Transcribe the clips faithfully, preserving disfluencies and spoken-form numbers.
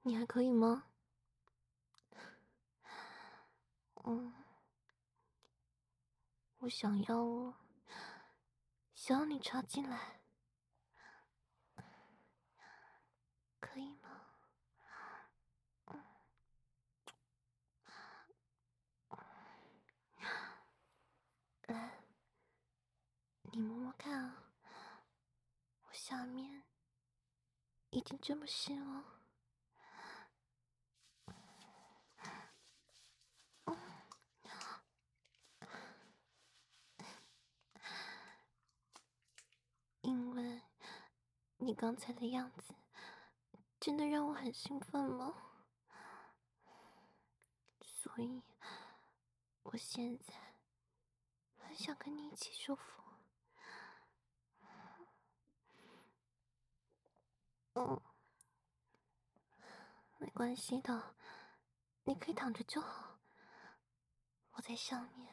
你还可以吗？嗯，我想要哦，想要你插进来，可以吗？来，你摸摸看啊，我下面已经这么湿了。因为你刚才的样子真的让我很兴奋吗？所以，我现在很想跟你一起舒服。嗯，没关系的，你可以躺着就好，我在上面。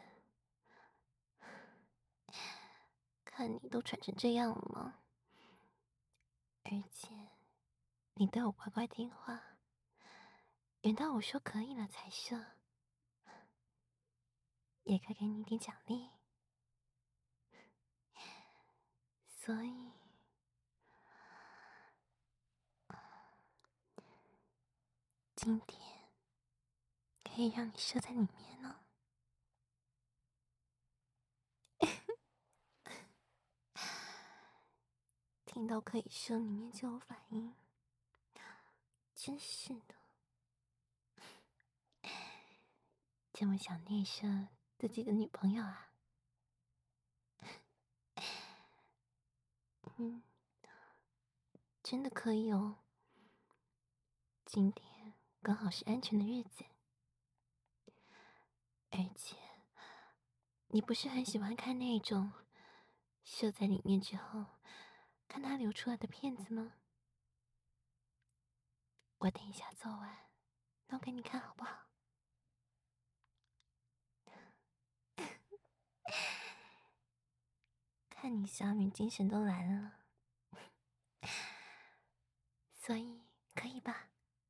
看你都喘成这样了吗？而且你都有乖乖听话，轮到我说可以了才射，也该给你一点奖励。所以，今天可以让你射在里面呢。听到可以射里面就有反应，真是的，这么想内射自己的女朋友啊？嗯，真的可以哦。今天刚好是安全的日子，而且你不是很喜欢看那种射在里面之后看它流出来的片子吗？我等一下做完弄给你看好不好？看你小敏精神都来了，所以可以吧？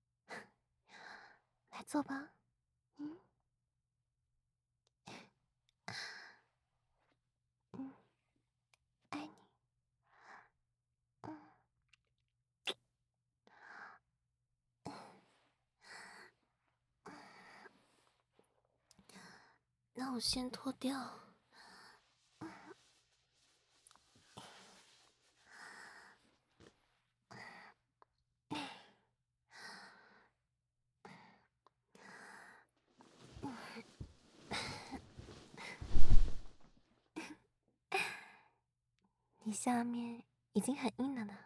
来做吧。嗯嗯，爱你。嗯，那我先脱掉。你下面已经很硬了呢，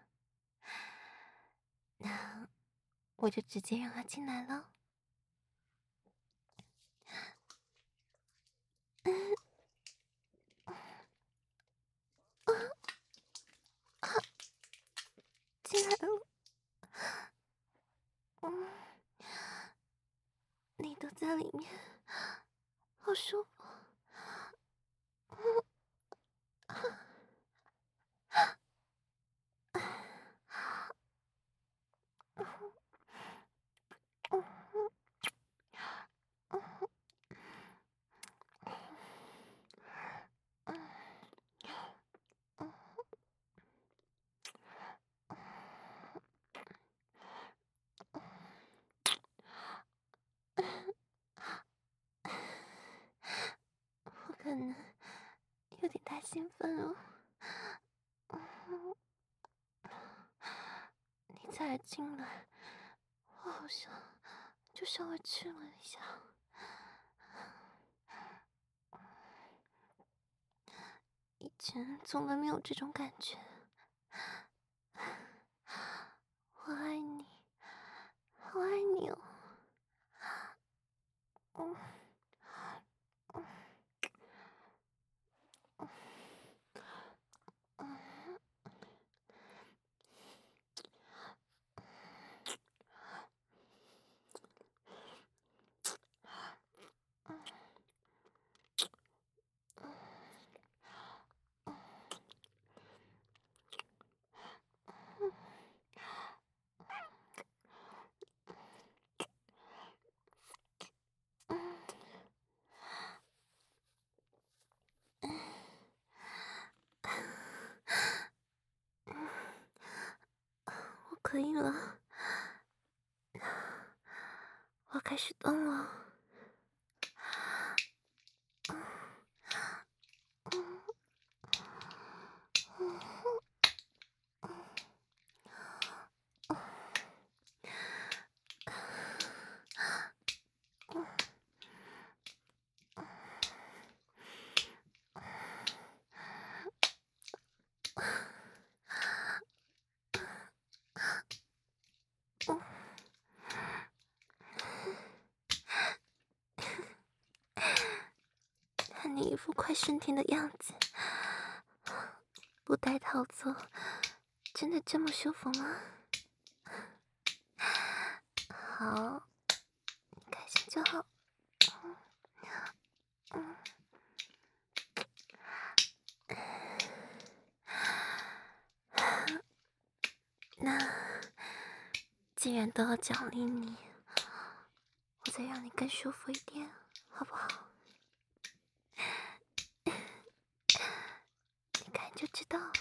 那我就直接让它进来了。进来了。嗯，你都在里面，好舒服。我可能有点太兴奋了。你才进来，我好像就稍微吃了一下。以前从来没有这种感觉。我爱你，好爱你哦。嗯嗯嗯可以了，我要开始动了。看你一副快升天的样子，不戴套做，真的这么舒服吗？好，你开心就好。嗯嗯，那既然都要奖励你，我再让你更舒服一点，好不好？你看就知道了。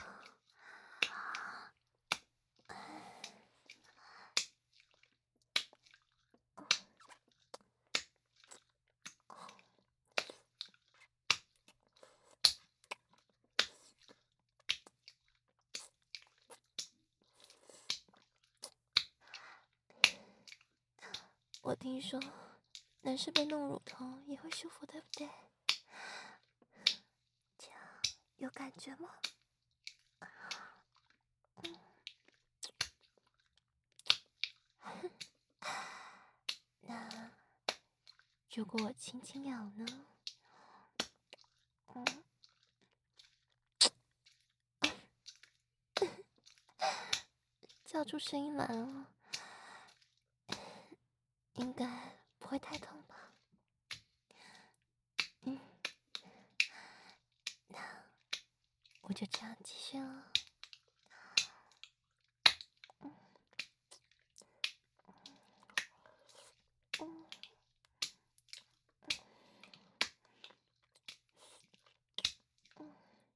我听说，男生被弄乳头也会舒服，对不对？这样有感觉吗？那如果我轻轻咬呢？嗯，叫出声音来了，应该不会太痛吧？嗯，那我就这样继续了。嗯嗯嗯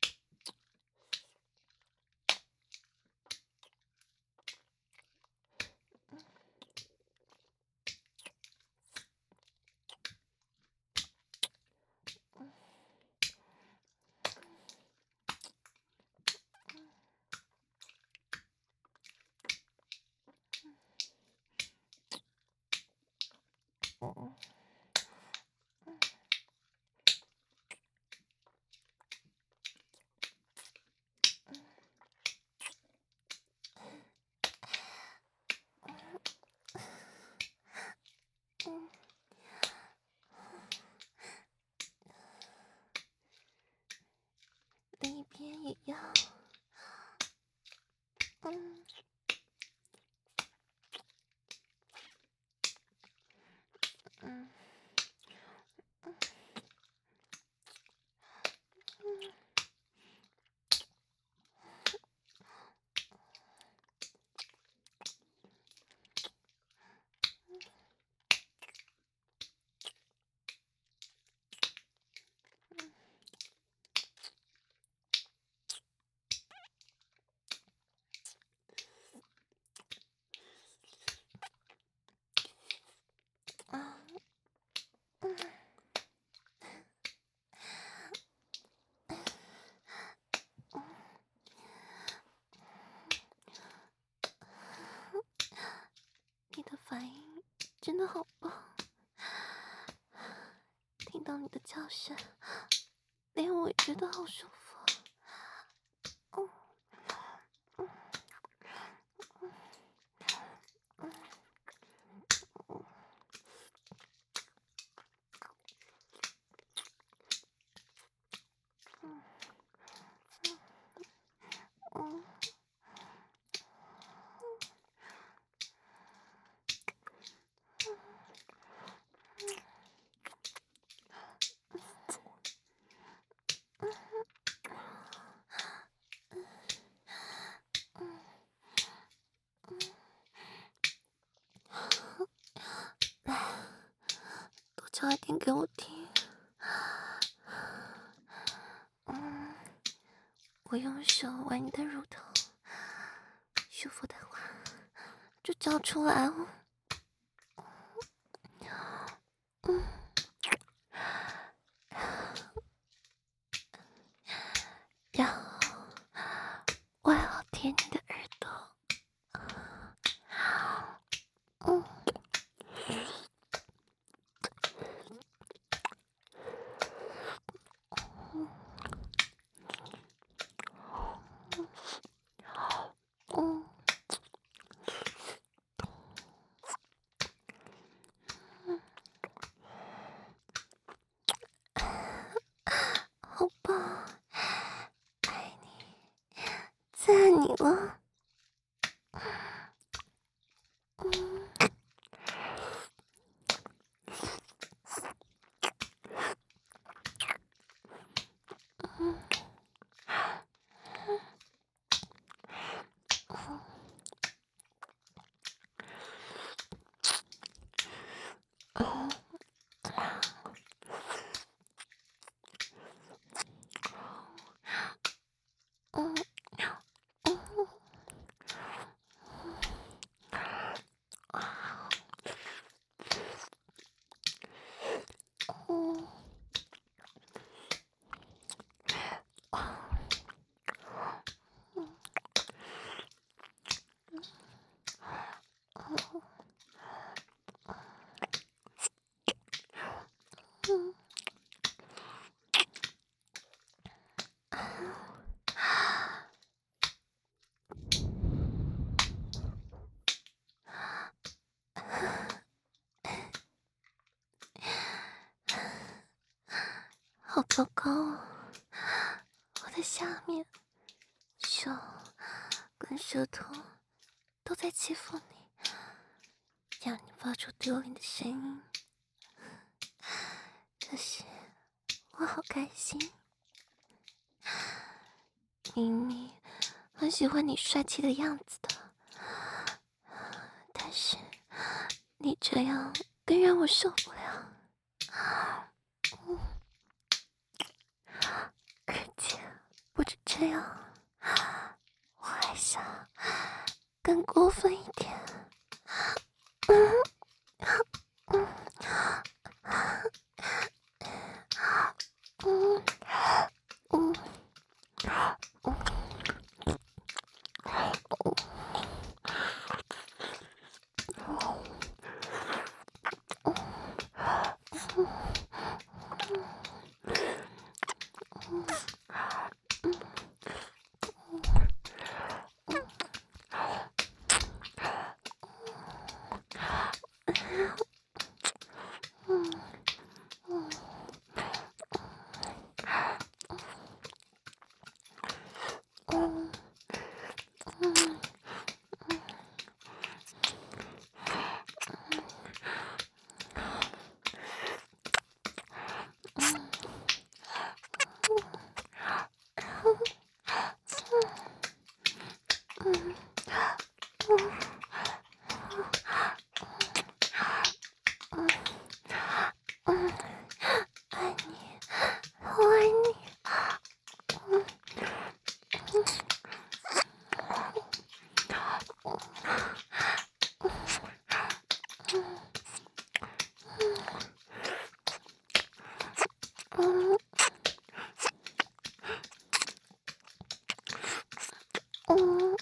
嗯嗯嗯，另一边也要。嗯嗯嗯嗯啊嗯你的反应真的好棒，听到你的叫声，连我也觉得好舒服。哦，嗯嗯嗯嗯嗯来，多叫一点给我听。嗯，我用手玩你的乳头，舒服的话， 就叫出来哦。嗯，然后我要舔你的耳朵。嗯。嗯。好棒，爱你，最爱你了。嗯。嗯。嗯。嗯。嗯。嗯。好糟糕哦！我的下面手跟舌头都在欺负你，让你发出丢脸的声音。可是我好开心，明明很喜欢你帅气的样子的，但是你这样更让我受不了。嗯。而且不止这样，我还想更过分一点。嗯。嗯。嗯。嗯。爱你，我爱你。嗯。嗯。嗯。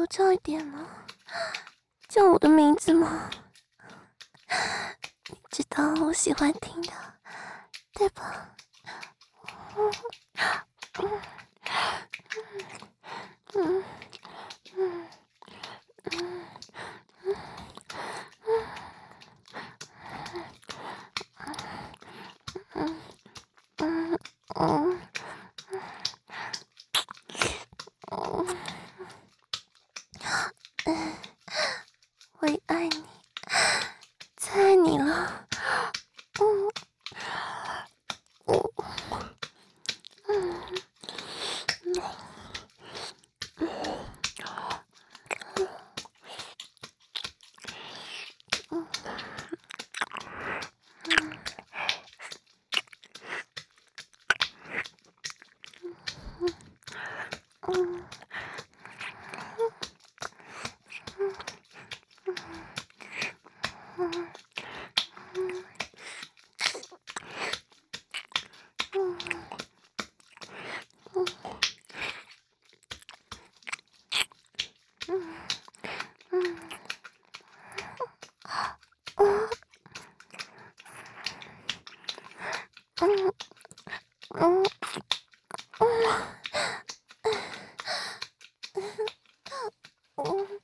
多叫一点呢，叫我的名字吗？你知道我喜欢听的，对吧？嗯嗯嗯嗯嗯嗯嗯嗯嗯嗯，我也爱你，太爱你了。嗯嗯嗯嗯嗯嗯嗯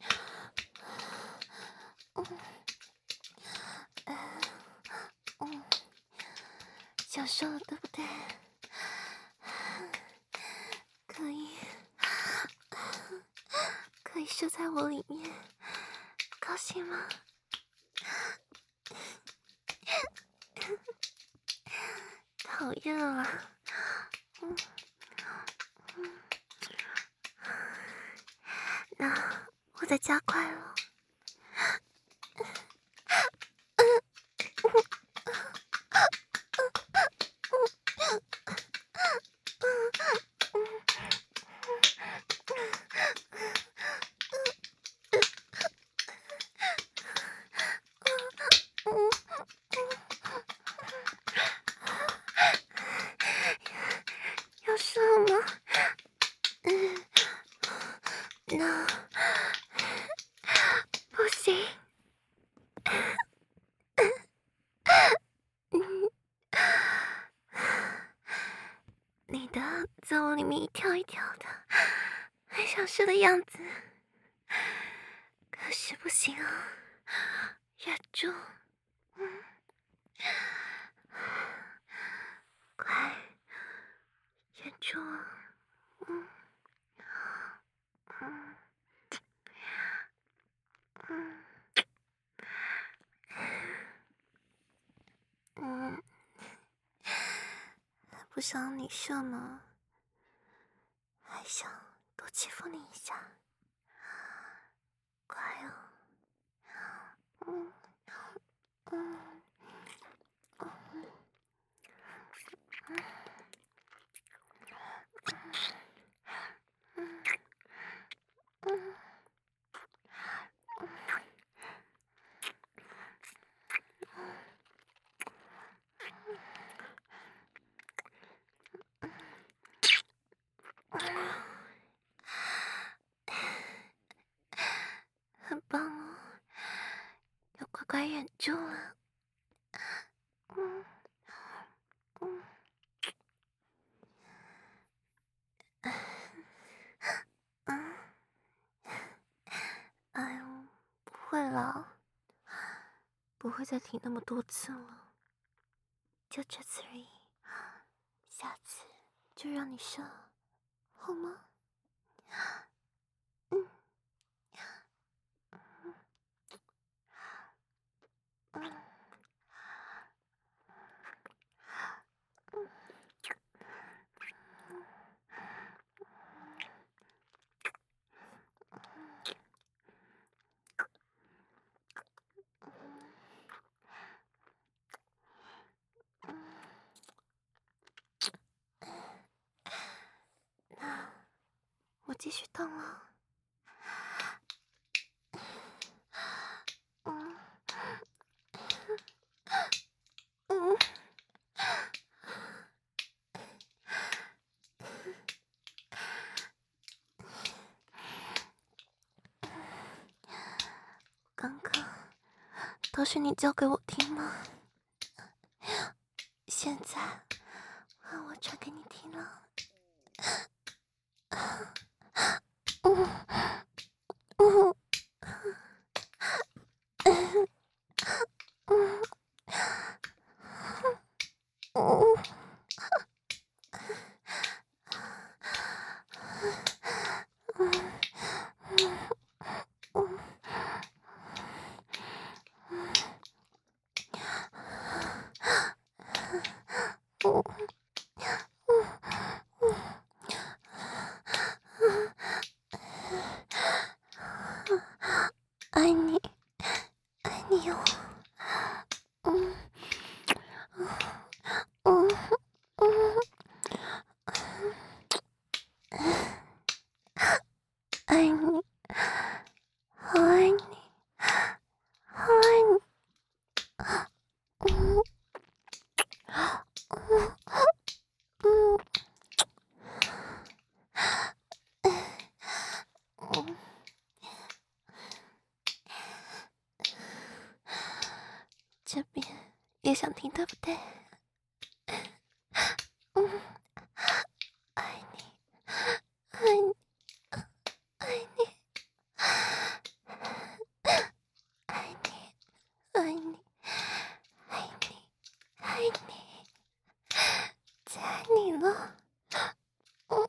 嗯，享受了对不对？可以，可以射在我里面，高兴吗？好热啊！嗯嗯，那我再加快了。要射吗？嗯，那不行。嗯，你的在我里面一跳一跳的，很想射的样子，可是不行啊，忍住。嗯，快忍住啊！嗯嗯嗯嗯，不想你射吗？还想多欺负你一下，快哦！嗯嗯嗯嗯嗯很棒哦，要乖乖忍住了。嗯嗯嗯，哎呦，不会了，不会再提那么多次了，就这次而已。下次就让你射，好吗？嗯嗯那我继续动了。嗯嗯都是你教给我听吗？现在换我传给你听了。嗯嗯嗯嗯嗯。爱你，爱你哦。嗯嗯嗯，爱你，好爱你，好爱你。嗯嗯嗯嗯，这边也想听，对不对？嗯，爱你，爱你，爱你，爱你，爱你，爱你，爱你，再爱你了。嗯。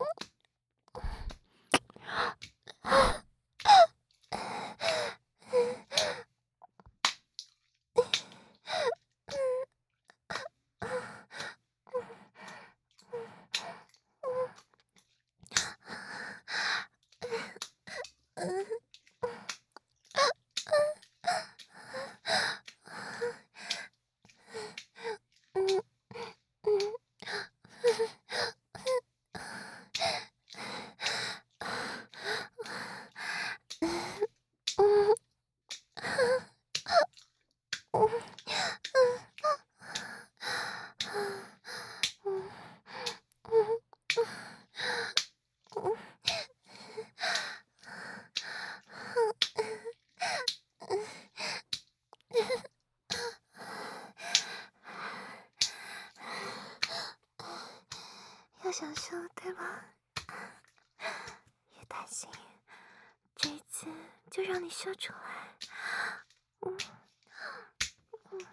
要享受对吧？别担心，这一次就让你秀出来。嗯嗯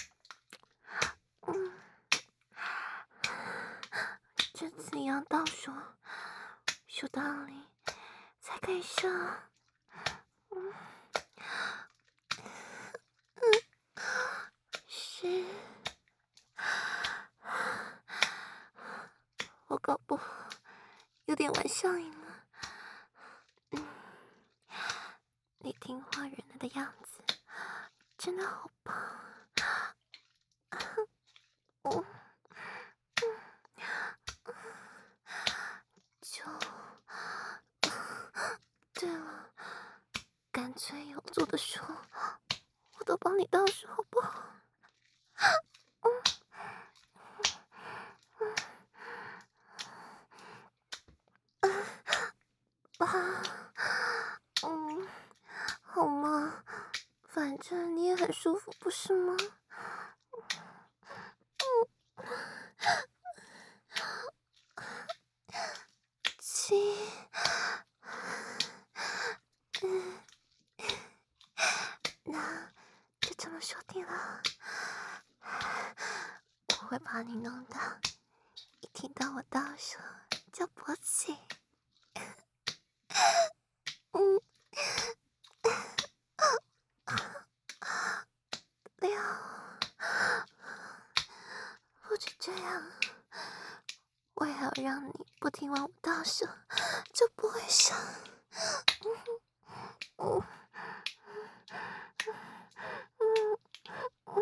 嗯，这次要倒数，数到零才可以射。嗯嗯，十，我搞不好有点玩笑瘾了。嗯，你听话忍耐的样子真的好棒。嗯嗯，就对了，干脆有做的时候，我都帮你倒数，好不好？嗯嗯，爸，嗯，好吗？反正你也很舒服，不是吗？嗯，七，嗯，那就这么说定了。我会把你弄到一听到我倒数就勃起。嗯，六，不止这样，我也要让你不听完我倒数就不会上。嗯嗯嗯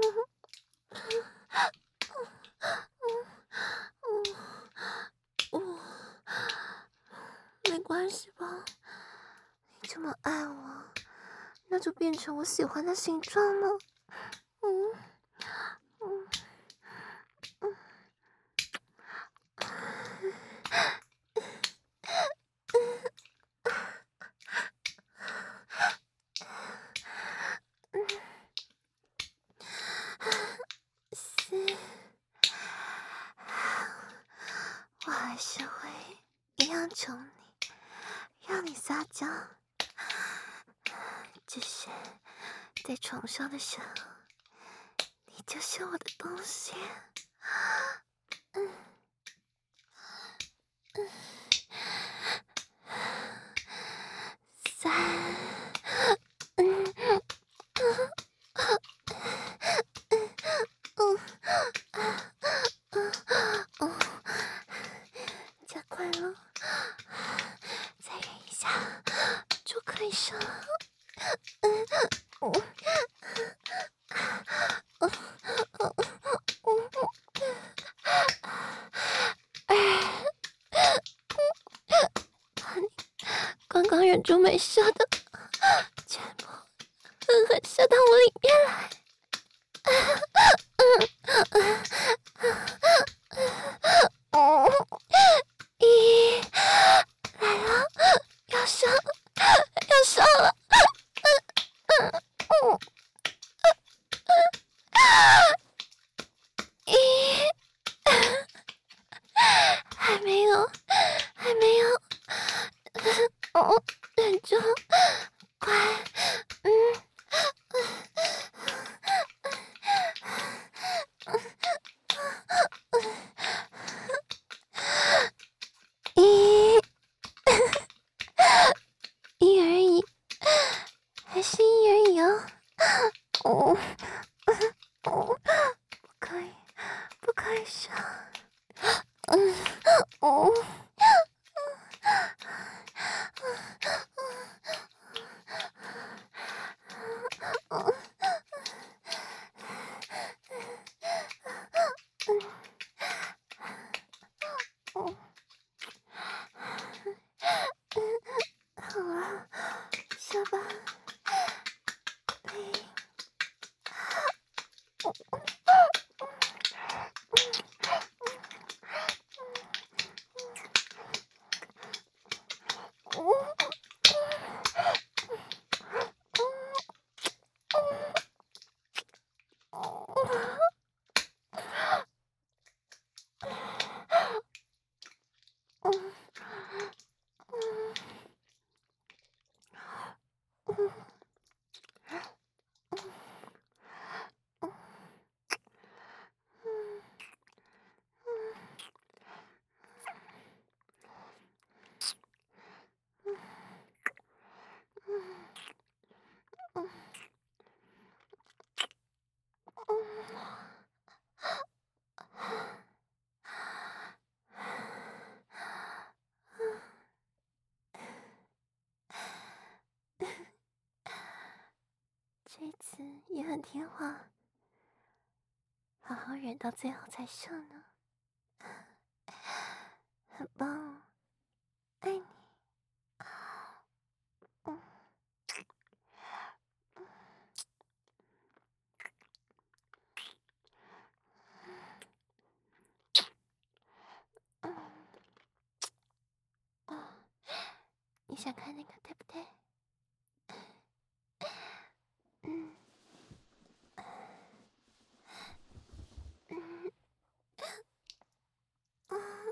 嗯嗯，没关系吧？你这么爱我，那就变成我喜欢的形状了。嗯嗯嗯。 是会一样宠你，让你撒娇。只是在床上的时候，你就是我的东西。嗯嗯，三，嗯嗯嗯嗯嗯，加快了，再忍一下就可以上了。嗯嗯嗯嗯嗯，刚刚忍住没射的，全部狠狠射到我里面来。嗯，咦，来了，要上，要上了。嗯嗯咦，还没有，还没有。哦，忍住，快，嗯。一，一而已，还是一而已哦。哦，哦，不可以，不可以上。嗯，哦，哦，哦，好了，下吧。呸！这次也很听话，好好忍到最后才上呢，很棒哦，爱你。嗯嗯哦，你想看那个对不对？嗯嗯嗯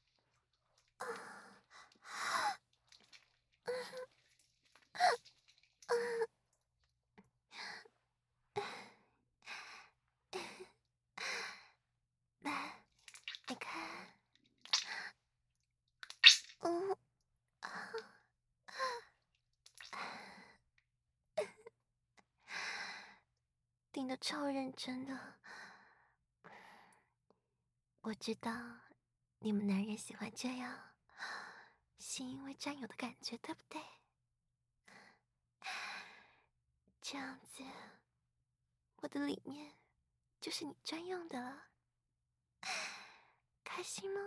来，你看，嗯啊，盯得超认真的。我知道你们男人喜欢这样，是因为占有的感觉，对不对？这样子，我的里面就是你专用的了，开心吗？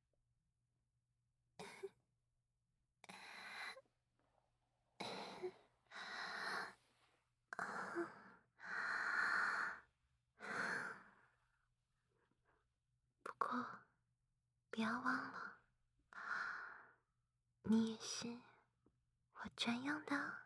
不过，不要忘了，你也是我专用的哦。